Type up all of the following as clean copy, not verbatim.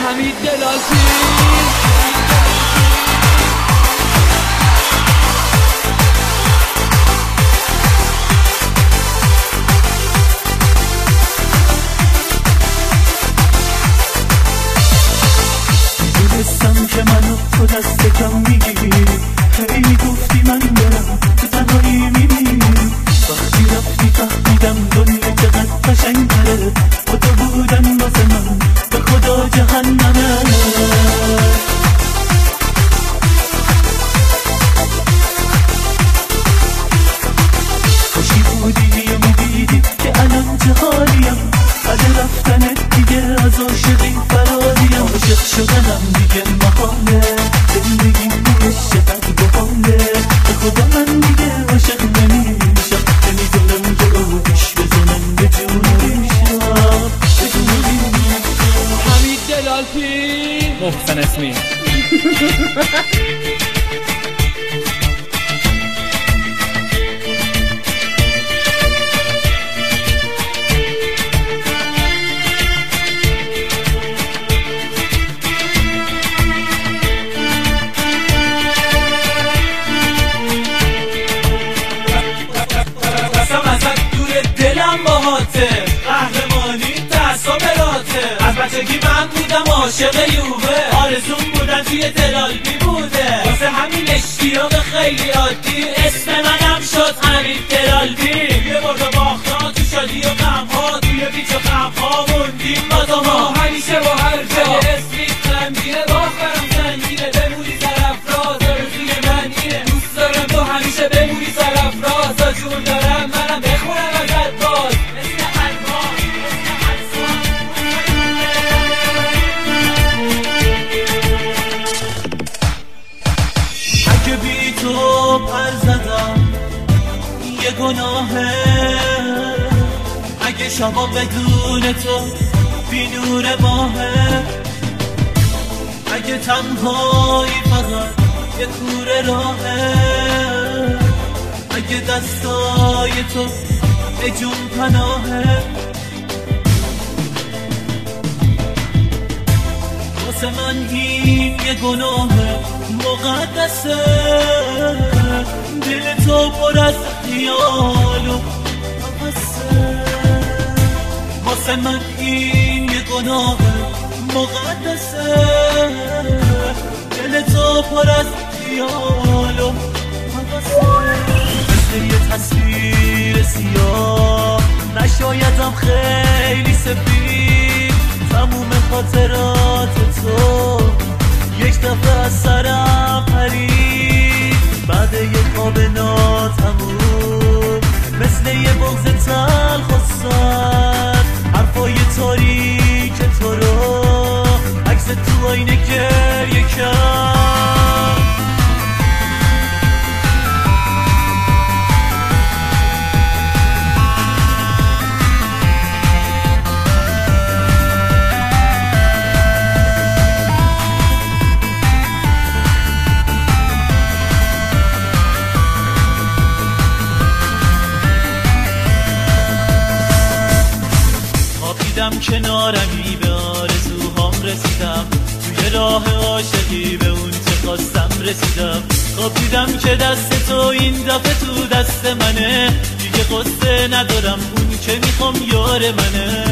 حمید دلالفی. دونستم که منو تو دست کم میگیری، هی گفتی من برم تو تنهایی میمیری. وقتی رفتی فهمیدم دنیا چقدر قشنگ‌تره، با تو بودن واسه من به خدا جهنمه. خوشی بودی و میدیدی که الان چه حالیم، بعد رفتنت دیگه از عاشقی فراریم. عاشق شدنم دیگه محاله، زندگی روش چقدر بحاله. به خدا من دیگه عاشق نمیشم، نمیدونم که روش بزنم به جون ریشم. حمید دلالفی. محسن اسمی. قهرمانی دستا براته، از بچگی من بودم عاشق یووه، آرزون بودن توی دلالفی بوده، واسه همین اشتیاق خیلی عادی اسم منم شد حمید دلالفی. یه برد و باختا تو شادی و غمها، توی پیچ و خمها موندیم با تو ما همیشه با هر جا. اسمی غمگینه باخرم زنگینه، بمونی سرافراز آرزوی منیه، دوست دارم تو همیشه بمونی سرافراز. تا جون دارم منم بخونم ازت باز. اگه بی تو پر زدم یه گناهه، اگه شبا بدون تو بی نور ماهه، اگه تنهایی فقط یه کوره راهه، اگه دستای تو به جون پناهه. واسه من این یه گناه مقدسه، دل تو پر از خیال و هوسه. واسه من این یه گناه مقدسه، دل تو پر از خیال و هوسه. مثل یه تصویر سیاه نشایدم خیلی سفید، تموم خاطرات تو یک دفعه از سرم پرید. بعد یک خواب ناتموم مثل یه بغض تلخ و سرد، حرفای تاریک تو رو عکس تو آینه گریه کرد. کنارمی به آرزوهام رسیدم، توی راه عاشقی به اون چه خواستم رسیدم. خواب دیدم که دست تو این دفعه تو دست منه، دیگه قصه ندارم اون که میخوام یار منه.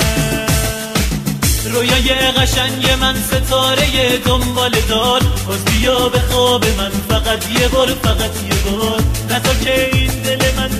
رویای قشنگ من ستاره دنبال دار، باز بیا به خواب من فقط یه بار، فقط یه بار. نه تا که این دل من